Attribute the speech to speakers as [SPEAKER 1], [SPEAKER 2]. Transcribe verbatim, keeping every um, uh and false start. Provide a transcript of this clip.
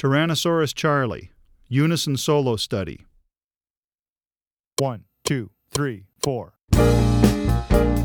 [SPEAKER 1] Tyrannosaurus Charlie, Unison Solo Study.
[SPEAKER 2] One, two, three, four.